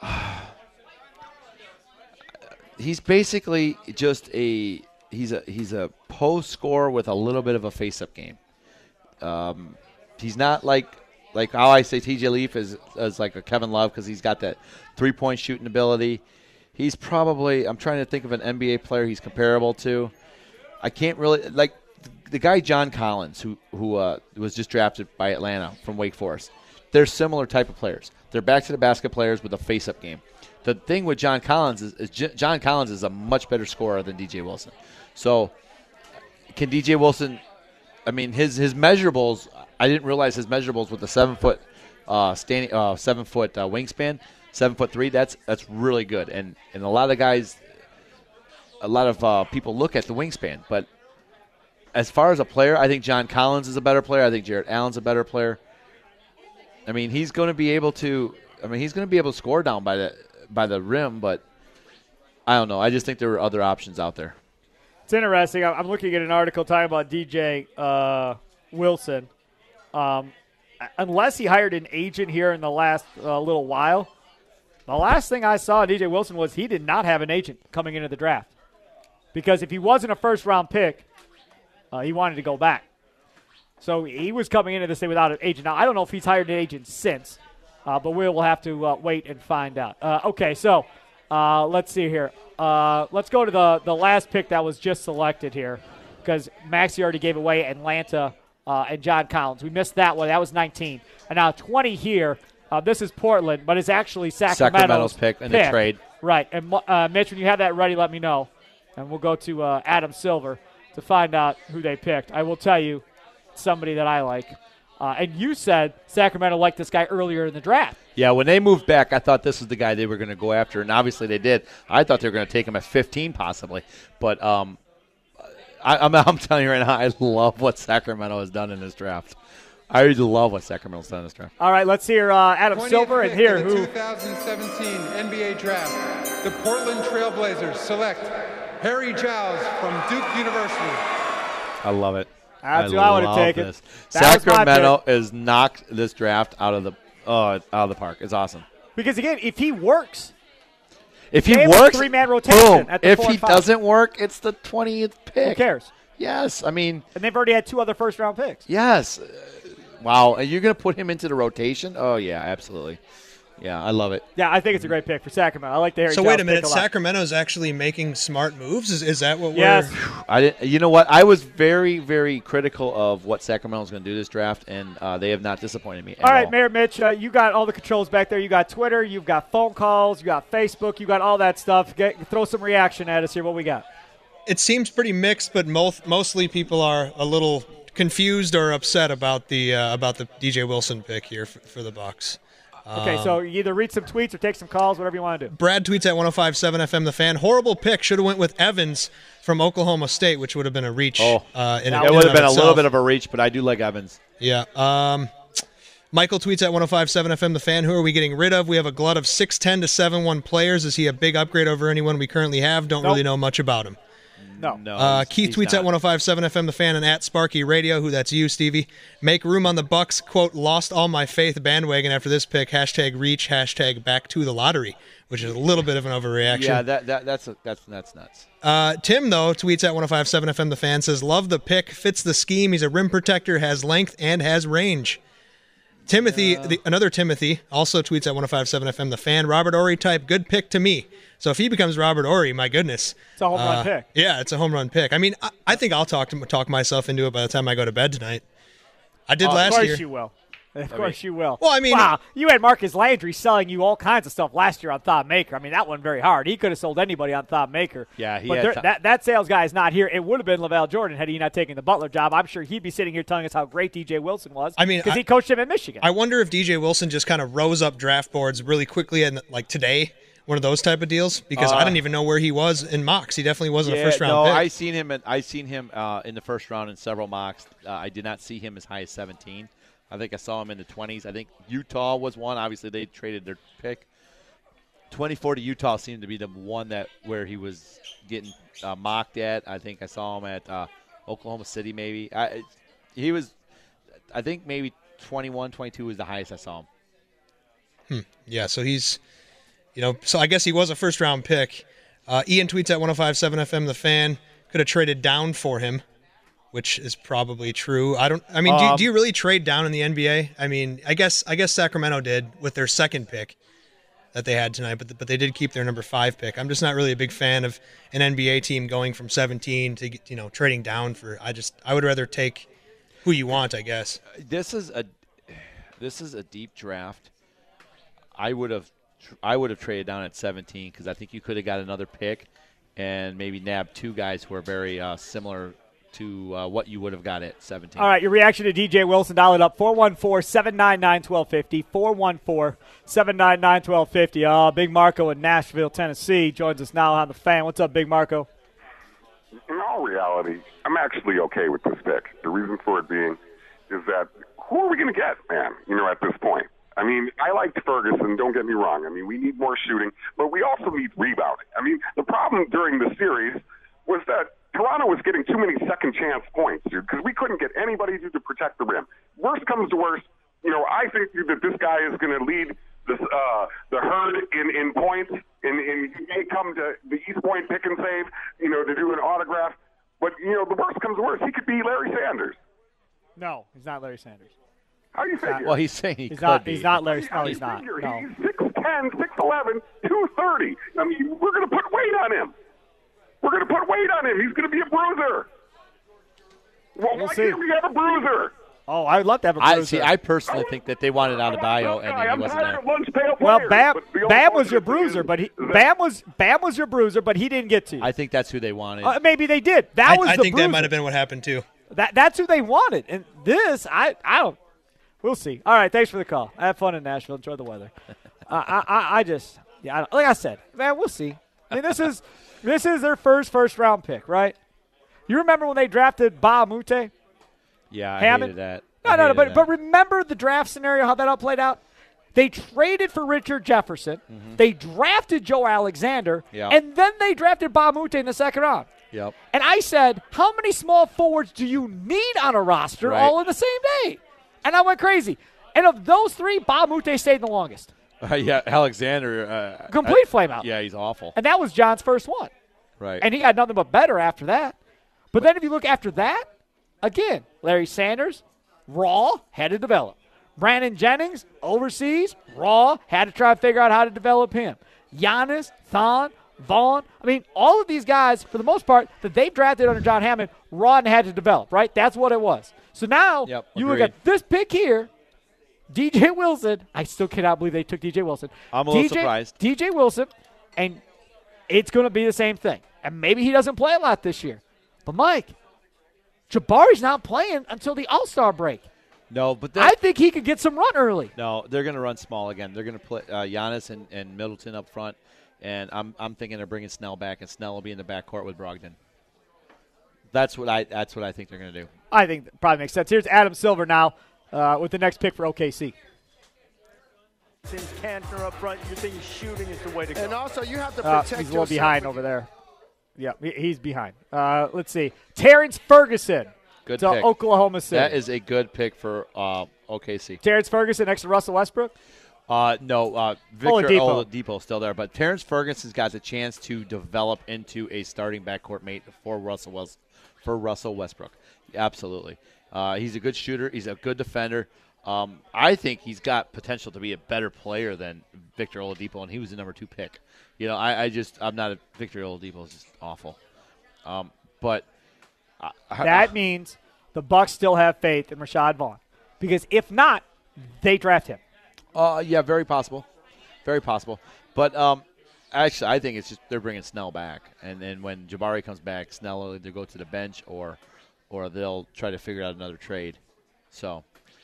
He's basically just he's a post scorer with a little bit of a face-up game. He's not like how I say TJ Leaf is like a Kevin Love because he's got that 3-point shooting ability. He's probably, I'm trying to think of an NBA player he's comparable to. I can't really, like the guy John Collins who was just drafted by Atlanta from Wake Forest. They're similar type of players. They're back-to-the-basket players with a face-up game. The thing with John Collins is John Collins is a much better scorer than DJ Wilson. So can DJ Wilson, I mean, his measurables, I didn't realize his measurables with the 7-foot wingspan, 7'3". That's really good. And a lot of guys, a lot of people look at the wingspan. But as far as a player, I think John Collins is a better player. I think Jarrett Allen's a better player. I mean, he's going to be able to score down by the rim, but I don't know. I just think there were other options out there. It's interesting. I'm looking at an article talking about DJ Wilson. Unless he hired an agent here in the last little while, the last thing I saw of DJ Wilson was he did not have an agent coming into the draft. Because if he wasn't a first-round pick, he wanted to go back. So he was coming into this thing without an agent. Now, I don't know if he's hired an agent since, but we'll have to wait and find out. Okay, so let's see here. Let's go to the last pick that was just selected here because Maxie already gave away Atlanta and John Collins. We missed that one. That was 19. And now 20 here. This is Portland, but it's actually Sacramento's pick in the trade. Right. And Mitch, when you have that ready, let me know. And we'll go to Adam Silver to find out who they picked. I will tell you somebody that I like. And you said Sacramento liked this guy earlier in the draft. Yeah, when they moved back, I thought this was the guy they were going to go after, and obviously they did. I thought they were going to take him at 15 possibly. But I'm telling you right now, I love what Sacramento has done in this draft. I really love what Sacramento's done in this draft. All right, let's hear Adam Silver and here who. 2017 NBA Draft, the Portland Trailblazers select Harry Giles from Duke University. I love it. That's who I would have taken. Sacramento has knocked this draft out of the park. It's awesome. Because again, if he works, a 3-man rotation. Boom. At the if 4 he doesn't work, it's the 20th pick. Who cares? Yes, I mean, and they've already had 2 other first-round picks. Yes, wow. And you're going to put him into the rotation? Oh yeah, absolutely. Yeah, I love it. Yeah, I think it's a great pick for Sacramento. I like the Harry So Giles wait a minute, pick Sacramento's actually making smart moves? Is that what yes. we're You know what? I was very, very critical of what Sacramento's going to do this draft, and they have not disappointed me at all. All right, Mayor Mitch, you got all the controls back there. You got Twitter, you've got phone calls, you got Facebook, you got all that stuff. Throw some reaction at us here. What we got? It seems pretty mixed, but mostly people are a little confused or upset about the DJ Wilson pick here for the Bucks. Okay, so you either read some tweets or take some calls, whatever you want to do. Brad tweets at 105.7 FM The Fan. Horrible pick. Should have went with Evans from Oklahoma State, which would have been a reach. It would have been a little bit of a reach, but I do like Evans. Yeah. Michael tweets at 105.7 FM The Fan. Who are we getting rid of? We have a glut of 6'10 to 7'1 players. Is he a big upgrade over anyone we currently have? Don't really know much about him. No. Keith tweets at 105.7 FM The Fan and at Sparky Radio, who that's you, Stevie. Make room on the Bucks, quote, lost all my faith bandwagon after this pick, hashtag reach, hashtag back to the lottery, which is a little bit of an overreaction. Yeah, that's nuts. Tim, though, tweets at 105.7 FM The Fan, says, love the pick, fits the scheme. He's a rim protector, has length, and has range. Timothy, another Timothy, also tweets at 105.7 FM The Fan. Robert Horry type, good pick to me. So if he becomes Robert Horry, my goodness. It's a home run pick. Yeah, it's a home run pick. I mean, I think I'll talk myself into it by the time I go to bed tonight. I did last year. Of course you will. Of course you will. Well, I mean, wow, you had Marcus Landry selling you all kinds of stuff last year on Thon Maker. I mean, that wasn't very hard. He could have sold anybody on Thon Maker. Yeah, that sales guy is not here. It would have been Lavelle Jordan had he not taken the Butler job. I'm sure he'd be sitting here telling us how great DJ Wilson was. I mean, because he coached him at Michigan. I wonder if DJ Wilson just kind of rose up draft boards really quickly and like today. One of those type of deals, because I didn't even know where he was in mocks. He definitely wasn't a first-round pick. I seen him in the first round in several mocks. I did not see him as high as 17. I think I saw him in the 20s. I think Utah was one. Obviously, they traded their pick. 24 to Utah seemed to be the one where he was getting mocked at. I think I saw him at Oklahoma City maybe. I think maybe 21, 22 was the highest I saw him. Yeah, so he's – so I guess he was a first-round pick. Ian tweets at 105.7 FM, the Fan, could have traded down for him, which is probably true. Do you really trade down in the NBA? I mean, I guess Sacramento did with their second pick that they had tonight, but they did keep their number 5 pick. I'm just not really a big fan of an NBA team going from 17 to trading down for. I would rather take who you want, I guess. This is a deep draft. I would have traded down at 17 because I think you could have got another pick and maybe nabbed 2 guys who are very similar to what you would have got at 17. All right, your reaction to DJ Wilson, dial it up, 414-799-1250, 414-799-1250. Big Marco in Nashville, Tennessee, joins us now on the Fan. What's up, Big Marco? In all reality, I'm actually okay with this pick. The reason for it being is that who are we going to get, man, at this point? I mean, I liked Ferguson, don't get me wrong. I mean, we need more shooting, but we also need rebounding. I mean, the problem during the series was that Toronto was getting too many second-chance points, dude, because we couldn't get anybody to protect the rim. Worst comes to worst, I think that this guy is going to lead the herd in points, and he may come to the East Point pick and save, to do an autograph. But, the worst comes to worst, he could be Larry Sanders. No, he's not Larry Sanders. How do you figure? Well, he's saying he's not Larry. No, he's not. No. He's 6'10", 6'11", 230. I mean, we're going to put weight on him. He's going to be a bruiser. Well, why can't we have a bruiser? Oh, I would love to have a bruiser. I personally think that they wanted Adebayo, and then he wasn't there. Well, Bam was your bruiser, but Bam was your bruiser, but he didn't get to you. I think that's who they wanted. Maybe they did. I think that might have been what happened too. That's who they wanted, and this I don't. We'll see. All right, thanks for the call. Have fun in Nashville. Enjoy the weather. Like I said, man, we'll see. I mean, this is their first round pick, right? You remember when they drafted Ba Mute? Yeah, I Hammond? hated that. No, but remember the draft scenario, how that all played out? They traded for Richard Jefferson. Mm-hmm. They drafted Joe Alexander. Yep. And then they drafted Ba Mute in the second round. Yep. And I said, how many small forwards do you need on a roster all in the same day? And I went crazy. And of those 3, Ba Mute stayed the longest. Yeah, Alexander. Complete flameout. Yeah, he's awful. And that was John's first one. Right. And he got nothing but better after that. But then if you look after that, again, Larry Sanders, raw, had to develop. Brandon Jennings, overseas, raw, had to try to figure out how to develop him. Giannis, Thon, Vaughn. I mean, all of these guys, for the most part, that they drafted under John Hammond, raw and had to develop, right? That's what it was. So now you look at this pick here, DJ Wilson. I still cannot believe they took DJ Wilson. I'm a little surprised. DJ Wilson, and it's going to be the same thing. And maybe he doesn't play a lot this year. But, Mike, Jabari's not playing until the All-Star break. No, but I think he could get some run early. No, they're going to run small again. They're going to play Giannis and Middleton up front, and I'm thinking they're bringing Snell back, and Snell will be in the backcourt with Brogdon. That's what I think they're going to do. I think that probably makes sense. Here's Adam Silver now with the next pick for OKC. Since Kanter up front, you think shooting is the way to go. And also, you have to protect yourself. He's a little behind over there. Yeah, he's behind. Let's see. Terrence Ferguson good to pick. Oklahoma City. That is a good pick for OKC. Terrence Ferguson next to Russell Westbrook? No, Victor Oladipo is still there. But Terrence Ferguson's got a chance to develop into a starting backcourt mate for Russell Westbrook. Absolutely. He's a good shooter. He's a good defender. I think he's got potential to be a better player than Victor Oladipo, and he was the number 2 pick. I'm not a Victor Oladipo is just awful. But that means the Bucks still have faith in Rashad Vaughn, because if not, they draft him. Yeah, very possible. Very possible. But actually, I think it's just they're bringing Snell back. And then when Jabari comes back, Snell will either go to the bench or they'll try to figure out another trade. So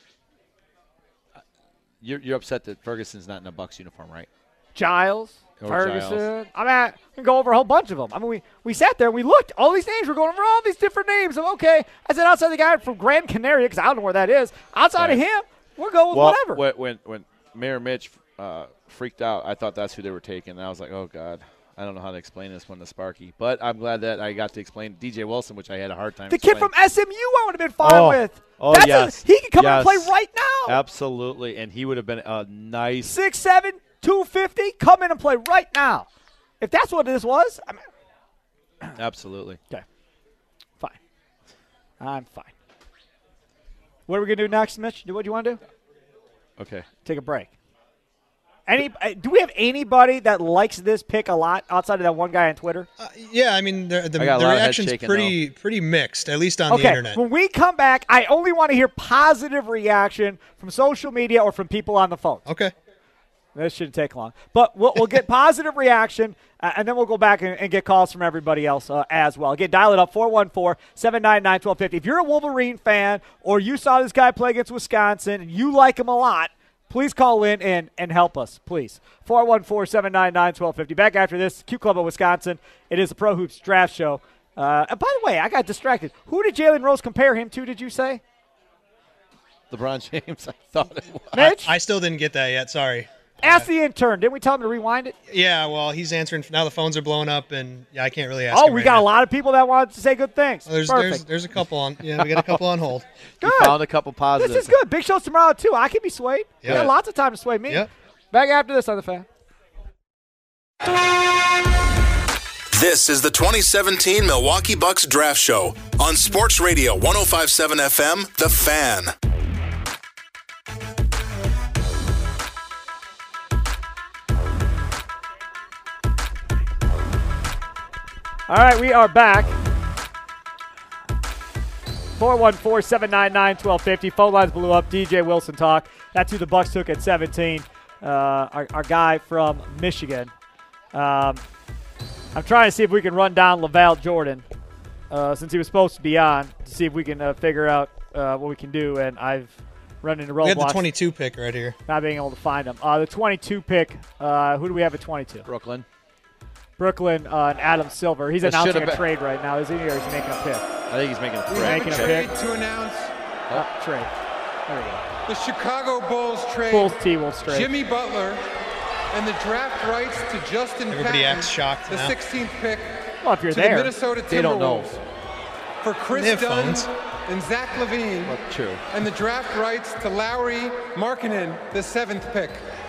you're upset that Ferguson's not in a Bucs uniform, right? Giles, Ferguson. I mean, I can go over a whole bunch of them. I mean, we sat there and we looked. All these names were going over all these different names. I'm okay. I said outside the guy from Grand Canaria, because I don't know where that is. Outside of him, we're going with whatever. When Mayor Mitch freaked out, I thought that's who they were taking. And I was like, oh, God. I don't know how to explain this one to Sparky. But I'm glad that I got to explain DJ Wilson, which I had a hard time explaining. The kid from SMU I would have been fine with. Oh, yes. He can come and play right now. Absolutely. And he would have been a nice. 6'7", 250, come in and play right now. If that's what this was, I mean. Absolutely. Okay. Fine. I'm fine. What are we going to do next, Mitch? What do you want to do? Okay. Take a break. Do we have anybody that likes this pick a lot outside of that one guy on Twitter? Yeah, I mean, the reaction's pretty mixed, at least on the internet. When we come back, I only want to hear positive reaction from social media or from people on the phone. Okay. This shouldn't take long. But we'll get positive reaction, and then we'll go back and get calls from everybody else as well. Again, dial it up, 414-799-1250. If you're a Wolverine fan or you saw this guy play against Wisconsin and you like him a lot, please call in and help us, please. 414-799-1250. Back after this, Q Club of Wisconsin. It is the Pro Hoops Draft Show. And by the way, I got distracted. Who did Jalen Rose compare him to, did you say? LeBron James, I thought it was. Mitch? I still didn't get that yet, sorry. Ask the intern. Didn't we tell him to rewind it? Yeah, well, he's answering. Now the phones are blowing up, and I can't really ask him we got a lot of people that wanted to say good things. Well, there's a couple on. Yeah, we got a couple on hold. Good. You found a couple positives. This is good. Big shows tomorrow, too. I can be swayed. Yeah. We got lots of time to sway me. Yep. Back after this on The Fan. This is the 2017 Milwaukee Bucks Draft Show on Sports Radio 105.7 FM, The Fan. All right, we are back. 414-799-1250. Phone lines blew up. DJ Wilson talk. That's who the Bucks took at 17. Our guy from Michigan. I'm trying to see if we can run down LaVall Jordan since he was supposed to be on to see if we can figure out what we can do. And I've run into roadblocks. We have the 22 pick right here. Not being able to find him. The 22 pick, who do we have at 22? Brooklyn and Adam Silver. He's announcing a trade right now, isn't he, or is he making a pick? I think he's making a pick. We have a trade to announce. Trade. There we go. The Chicago Bulls trade. Wolves trade. Jimmy Butler and the draft rights to Justin Everybody Patton, acts shocked the now. 16th pick well, if you're to there, the Minnesota Timberwolves. They don't know. For Chris Dunn and Zach LaVine. Well, true. And the draft rights to Lauri Markkanen, the 7th pick.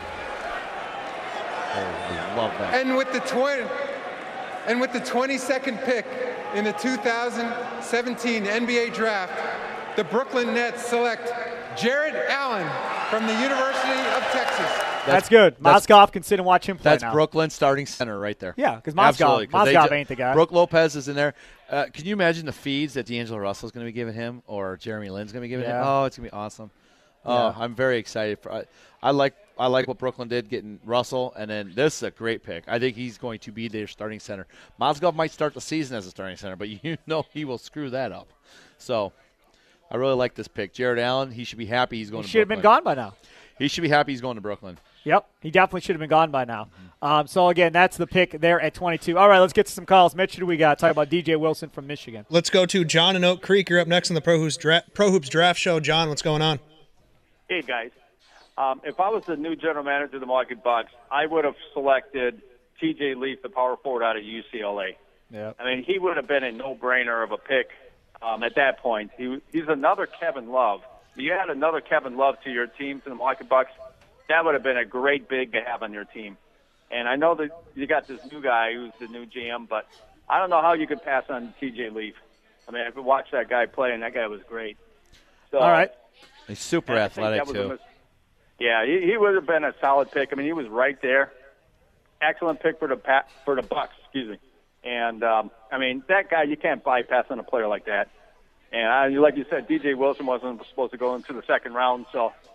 I love that. And with the 22nd pick in the 2017 NBA Draft, the Brooklyn Nets select Jared Allen from the University of Texas. That's good. Mozgov can sit and watch him play That's now. Brooklyn starting center right there. Yeah, because Mozgov ain't the guy. Brooke Lopez is in there. Can you imagine the feeds that D'Angelo Russell's going to be giving him or Jeremy Lin's going to be giving him? Oh, it's going to be awesome. I'm very excited. I like what Brooklyn did getting Russell, and then this is a great pick. I think he's going to be their starting center. Mozgov might start the season as a starting center, but you know he will screw that up. So I really like this pick. Jared Allen, he should be happy he's going to Brooklyn. He should have been gone by now. He should be happy he's going to Brooklyn. Yep, he definitely should have been gone by now. So, again, that's the pick there at 22. All right, let's get to some calls. Mitch, who do we got? Talk about DJ Wilson from Michigan. Let's go to John in Oak Creek. You're up next on the Pro Hoops Draft Show. John, what's going on? Hey, guys. If I was the new general manager of the Milwaukee Bucks, I would have selected T.J. Leaf, the power forward out of UCLA. Yeah. I mean, he would have been a no-brainer of a pick at that point. He's another Kevin Love. If you add another Kevin Love to your team, to the Milwaukee Bucks, that would have been a great big to have on your team. And I know that you got this new guy who's the new GM, but I don't know how you could pass on T.J. Leaf. I mean, I've watched that guy play, and that guy was great. So, all right. He's super athletic, too. Yeah, he would have been a solid pick. I mean, he was right there. Excellent pick for the Bucks, excuse me. And, I mean, that guy, you can't bypass on a player like that. And like you said, DJ Wilson wasn't supposed to go into the second round, so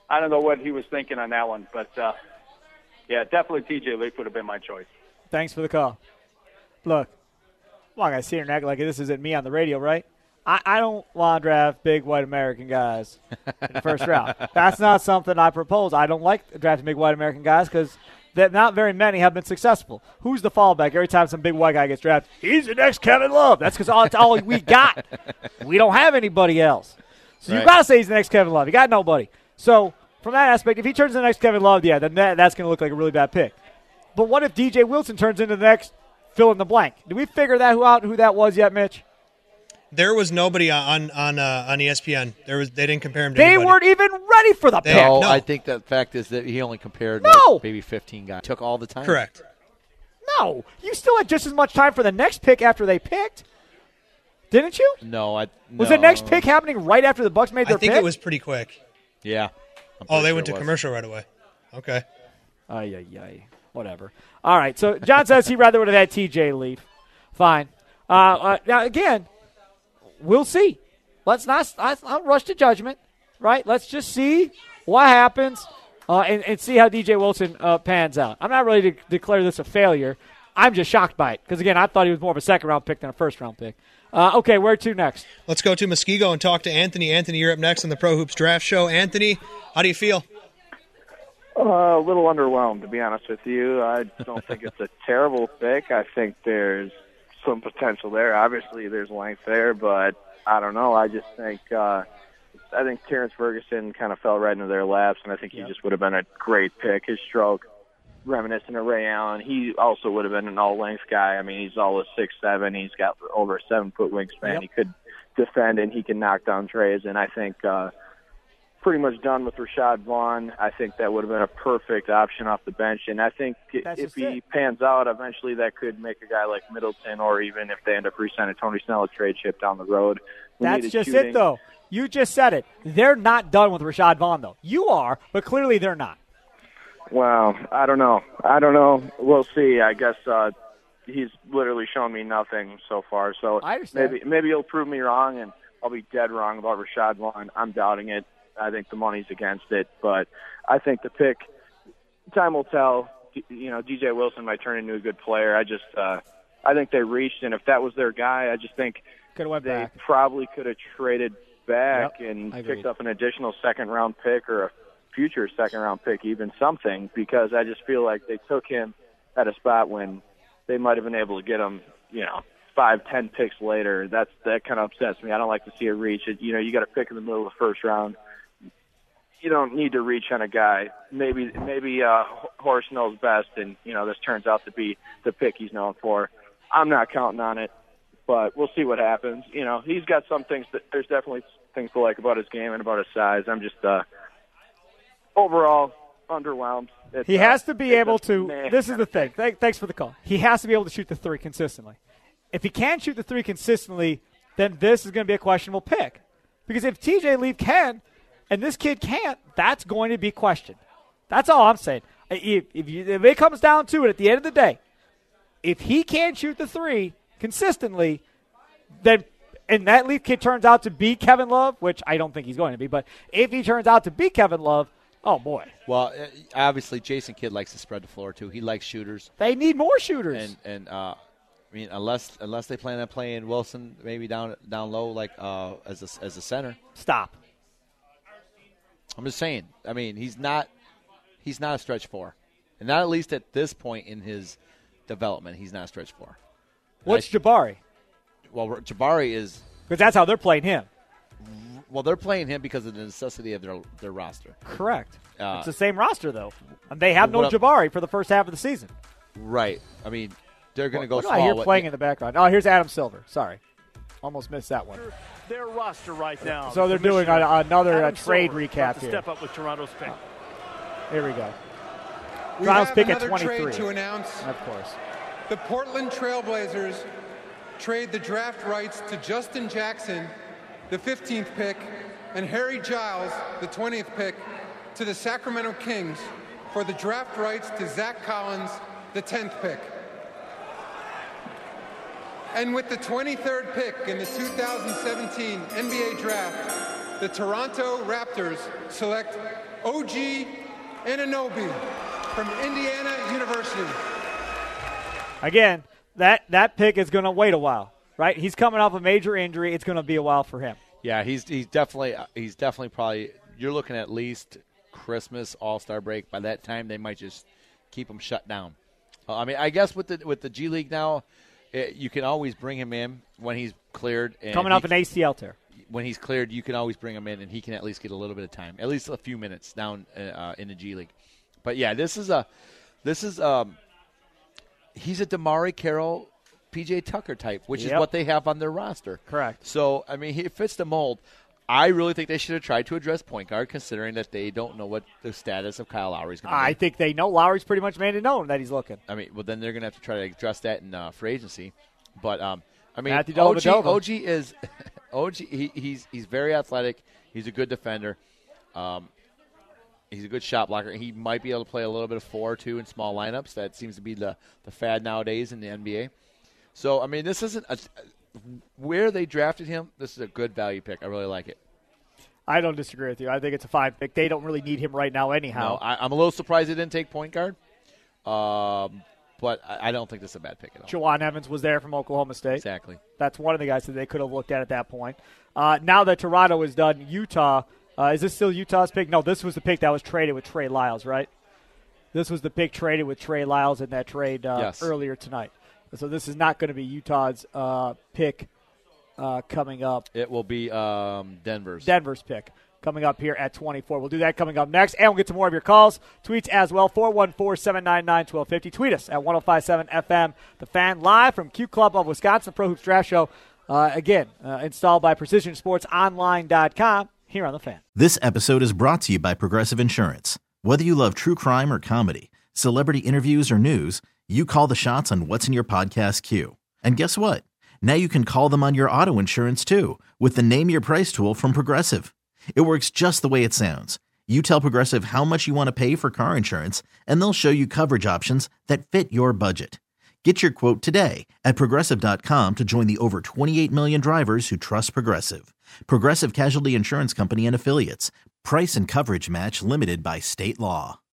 I don't know what he was thinking on that one. But, yeah, definitely T.J. Leaf would have been my choice. Thanks for the call. Look, I'm not going to sit here and act like this isn't me on the radio, right? I don't want to draft big white American guys in the first round. That's not something I propose. I don't like drafting big white American guys because not very many have been successful. Who's the fallback every time some big white guy gets drafted? He's the next Kevin Love. That's because that's all we got. We don't have anybody else. So you got to say he's the next Kevin Love. You got nobody. So from that aspect, if he turns into the next Kevin Love, yeah, then that's going to look like a really bad pick. But what if DJ Wilson turns into the next fill in the blank? Did we figure that who that was yet, Mitch? There was nobody on ESPN. They didn't compare him to They anybody. weren't even ready for the pick. No, I think the fact is that he only compared maybe 15 guys. Took all the time. Correct. No, you still had just as much time for the next pick after they picked, didn't you? No. Was the next pick happening right after the Bucs made their pick? I think it was pretty quick. Yeah. They went to commercial right away. Okay. Whatever. All right, so John says he rather would have had T.J. Leaf. Fine. Now, again, we'll see. Let's not rush to judgment, right? Let's just see what happens and see how DJ Wilson pans out. I'm not ready to declare this a failure. I'm just shocked by it because, again, I thought he was more of a second-round pick than a first-round pick. Okay, where to next? Let's go to Muskego and talk to Anthony. Anthony, you're up next on the Pro Hoops Draft Show. Anthony, how do you feel? A little underwhelmed, to be honest with you. I don't think it's a terrible pick. I think there's some potential there. Obviously, there's length there, but I don't know. I just think Terrence Ferguson kind of fell right into their laps, and I think he just would have been a great pick. His stroke, reminiscent of Ray Allen, he also would have been an all-length guy. I mean, he's all of 6'7". He's got over a 7-foot wingspan. Yep. He could defend, and he can knock down trays, and I think pretty much done with Rashad Vaughn. I think that would have been a perfect option off the bench, and I think if he pans out, eventually that could make a guy like Middleton, or even if they end up re-signing Tony Snell, a trade chip down the road. That's just it, though. You just said it. They're not done with Rashad Vaughn, though. You are, but clearly they're not. Well, I don't know. We'll see. I guess he's literally shown me nothing so far. So I understand. Maybe he'll prove me wrong, and I'll be dead wrong about Rashad Vaughn. I'm doubting it. I think the money's against it, but I think the pick, time will tell. DJ Wilson might turn into a good player. I think they reached, and if that was their guy, I just think they probably could have traded back and picked up an additional second-round pick or a future second-round pick, even something, because I just feel like they took him at a spot when they might have been able to get him, 5-10 picks later. That kind of upsets me. I don't like to see a reach. You got to pick in the middle of the first round. You don't need to reach on a guy. Maybe Horace knows best, and this turns out to be the pick he's known for. I'm not counting on it, but we'll see what happens. He's got some things there's definitely things to like about his game and about his size. I'm just overall underwhelmed. He has to be able to. This is the thing. Thanks for the call. He has to be able to shoot the three consistently. If he can't shoot the three consistently, then this is going to be a questionable pick. Because if T.J. Leaf can, and this kid can't, that's going to be questioned. That's all I'm saying. If it comes down to it at the end of the day, if he can't shoot the three consistently, then and that Leaf kid turns out to be Kevin Love, which I don't think he's going to be, but if he turns out to be Kevin Love, oh, boy. Well, obviously, Jason Kidd likes to spread the floor, too. He likes shooters. They need more shooters. And unless they plan on playing Wilson maybe down low, like as a center. Stop. I'm just saying. I mean, he's not a stretch four, and not at least at this point in his development. He's not a stretch four. What's Jabari? Well, Jabari is because that's how they're playing him. Well, they're playing him because of the necessity of their roster. Correct. It's the same roster though, and they have no Jabari for the first half of the season. Right. I mean, they're going to go small. I hear playing in the background. Oh, here's Adam Silver. Sorry. Almost missed that one. Their roster right now. So they're doing another trade recap here. Step up with Toronto's pick. Here we go. We Toronto's have pick at another 23. trade to announce. Of course. The Portland Trailblazers trade the draft rights to Justin Jackson, the 15th pick, and Harry Giles, the 20th pick, to the Sacramento Kings for the draft rights to Zach Collins, the 10th pick. And with the 23rd pick in the 2017 NBA Draft, the Toronto Raptors select OG Anunoby from Indiana University. Again, that pick is going to wait a while, right? He's coming off a major injury. It's going to be a while for him. Yeah, he's definitely probably, you're looking at least Christmas, All-Star break. By that time, they might just keep him shut down. I mean, I guess with the G League now, you can always bring him in when he's cleared. And coming off an ACL tear. When he's cleared, you can always bring him in, and he can at least get a little bit of time, at least a few minutes down in the G League. But yeah, he's a DeMarre Carroll, PJ Tucker type, which is what they have on their roster. Correct. So I mean, he fits the mold. I really think they should have tried to address point guard, considering that they don't know what the status of Kyle Lowry is going to be. I think they know. Lowry's pretty much made it known that he's looking. I mean, well, then they're going to have to try to address that in free agency. But I mean, OG is OG. He's very athletic. He's a good defender. He's a good shot blocker. He might be able to play a little bit of 4 or 2 in small lineups. That seems to be the fad nowadays in the NBA. So I mean, this isn't where they drafted him. This is a good value pick. I really like it. I don't disagree with you. I think it's a fine pick. They don't really need him right now anyhow. No, I'm a little surprised they didn't take point guard. But I don't think this is a bad pick at all. Juwan Evans was there from Oklahoma State. Exactly. That's one of the guys that they could have looked at that point. Now that Toronto is done, Utah, is this still Utah's pick? No, this was the pick that was traded with Trey Lyles, right? This was the pick traded with Trey Lyles in that trade earlier tonight. So this is not going to be Utah's pick coming up. It will be Denver's. Denver's pick coming up here at 24. We'll do that coming up next, and we'll get to more of your calls, tweets as well, 414-799-1250. Tweet us at 105.7 FM, The Fan, live from Q Club of Wisconsin, Pro Hoops Draft Show. Installed by PrecisionSportsOnline.com here on The Fan. This episode is brought to you by Progressive Insurance. Whether you love true crime or comedy, celebrity interviews or news, you call the shots on what's in your podcast queue. And guess what? Now you can call them on your auto insurance too with the Name Your Price tool from Progressive. It works just the way it sounds. You tell Progressive how much you want to pay for car insurance, and they'll show you coverage options that fit your budget. Get your quote today at Progressive.com to join the over 28 million drivers who trust Progressive. Progressive Casualty Insurance Company and Affiliates. Price and coverage match limited by state law.